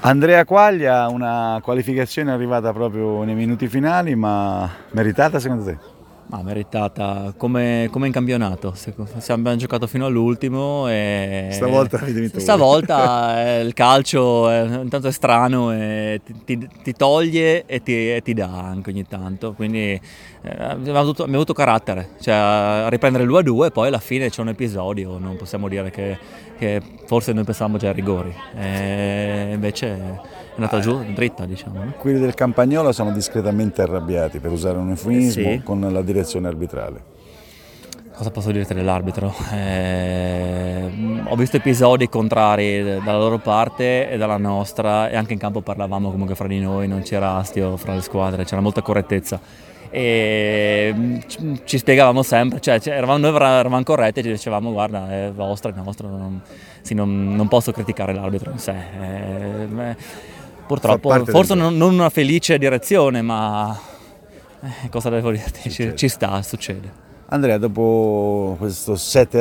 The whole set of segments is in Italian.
Andrea Quaglia, una qualificazione arrivata proprio nei minuti finali, ma meritata secondo te? Ma meritata come in campionato. Abbiamo giocato fino all'ultimo e Stavolta avete vinto voi. stavolta il calcio intanto è strano e ti toglie e ti dà anche ogni tanto. Quindi abbiamo avuto carattere, cioè a riprendere il 2-2 e poi alla fine c'è un episodio, non possiamo dire che forse noi pensavamo già ai rigori. Invece è andata giù dritta, diciamo, no? Quelli del Campagnolo sono discretamente arrabbiati, per usare un eufemismo, Sì. con la direzione arbitrale. Cosa posso dirti dell'arbitro? Ho visto episodi contrari dalla loro parte e dalla nostra, e anche in campo parlavamo comunque fra di noi, non c'era astio fra le squadre, c'era molta correttezza. E ci spiegavamo sempre, noi eravamo corretti e ci dicevamo guarda è vostra, non posso criticare l'arbitro in sé. Purtroppo, forse non una felice direzione, ma cosa devo dirti? Ci sta, succede. Andrea, dopo questo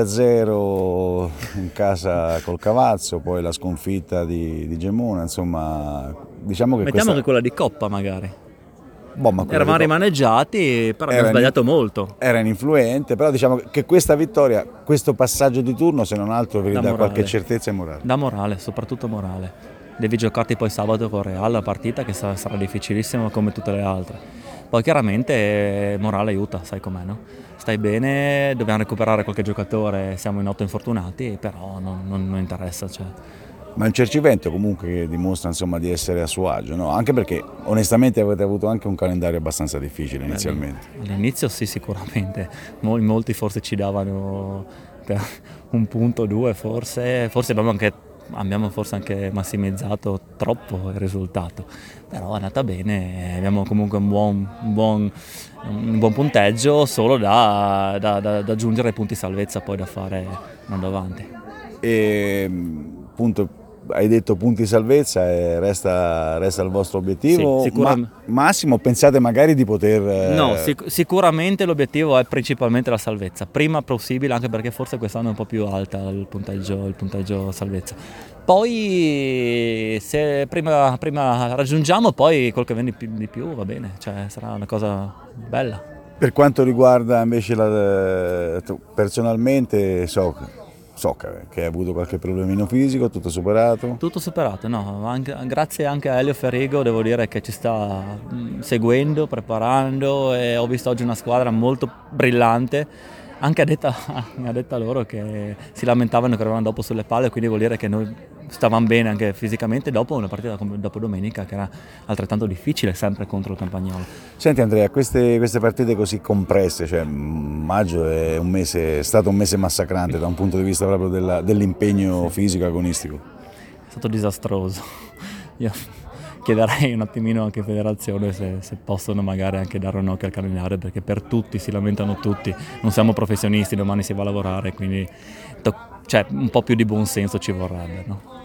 7-0 in casa col Cavazzo, poi la sconfitta di Gemona, insomma, diciamo che Mettiamo che questa... quella di Coppa magari. Boh, ma Eravamo rimaneggiati, però abbiamo sbagliato molto. Era ininfluente, però diciamo che questa vittoria, questo passaggio di turno, se non altro, vi dà qualche certezza e morale. Da morale, soprattutto morale. Devi giocarti poi sabato con Real, la partita che sarà difficilissima come tutte le altre. Poi chiaramente morale aiuta, sai com'è, no? Stai bene, dobbiamo recuperare qualche giocatore, siamo in 8 infortunati, però non interessa. Cioè. Ma un Cercivento comunque che dimostra insomma, di essere a suo agio, no? Anche perché onestamente avete avuto anche un calendario abbastanza difficile inizialmente. All'inizio sì, sicuramente, molti forse ci davano per un punto, due forse abbiamo forse anche massimizzato troppo il risultato, però è andata bene, abbiamo comunque un buon punteggio, solo da aggiungere ai punti salvezza poi da fare andando avanti. E appunto hai detto punti salvezza e resta il vostro obiettivo Sì, massimo, pensate magari di poter... No, sicuramente l'obiettivo è principalmente la salvezza, prima possibile, anche perché forse quest'anno è un po' più alta il punteggio salvezza. Poi se prima raggiungiamo, poi quel che viene di più va bene, cioè sarà una cosa bella. Per quanto riguarda invece personalmente so che hai avuto qualche problemino fisico, tutto superato? Tutto superato, no, grazie anche a Elio Ferrigo, devo dire che ci sta seguendo, preparando, e ho visto oggi una squadra molto brillante, anche a detta loro che si lamentavano che eravamo dopo sulle palle, quindi vuol dire che noi stavamo bene anche fisicamente dopo una partita dopo domenica che era altrettanto difficile sempre contro il Campagnolo. Senti Andrea, queste partite così compresse, cioè maggio è stato un mese massacrante da un punto di vista proprio dell'impegno fisico agonistico. È stato disastroso. Io chiederei un attimino anche Federazione se possono magari anche dare un occhio al calendario, perché per tutti si lamentano tutti, non siamo professionisti, domani si va a lavorare, quindi un po' più di buon senso ci vorrebbe, no?